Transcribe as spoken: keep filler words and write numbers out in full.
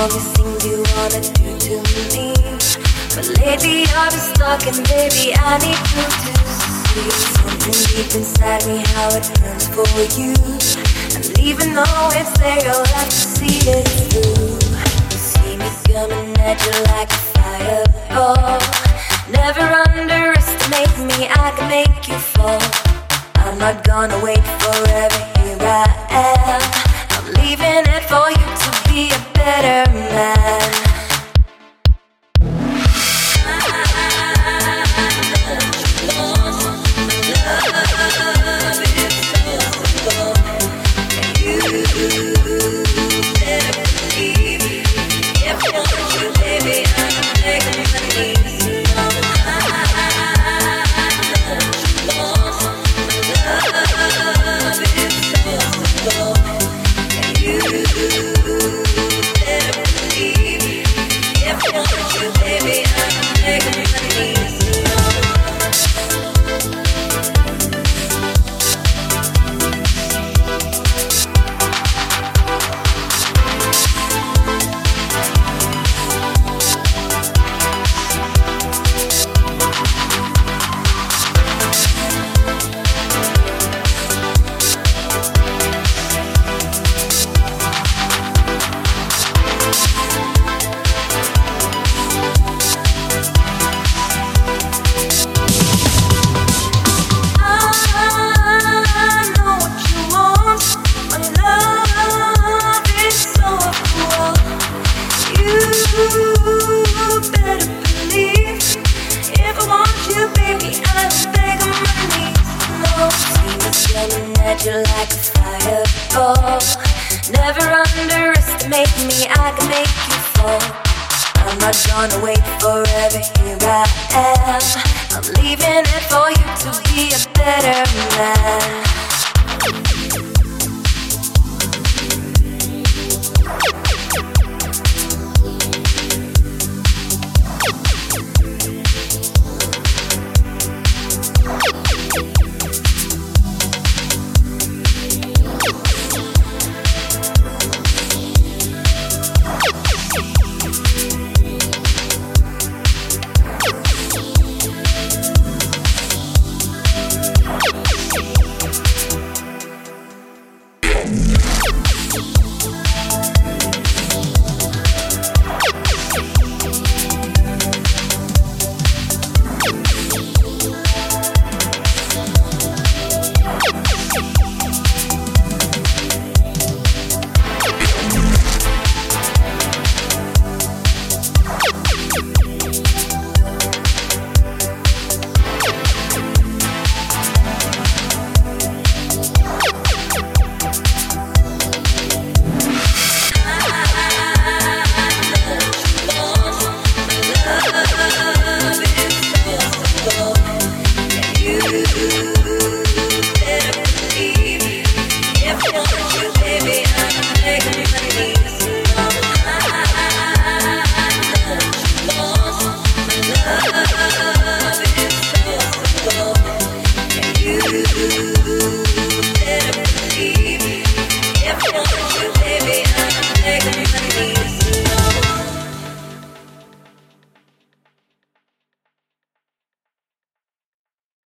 all these things you wanna do to me. But lately I've been stuck and baby I need you to see something deep inside me, how it burns for you. And even though it's there, you'll have to see it through. You see me coming at you like a fireball. Never underestimate me, I can make you fall. I'm not gonna wait forever, here I am. I'm leaving it for you to be a better man.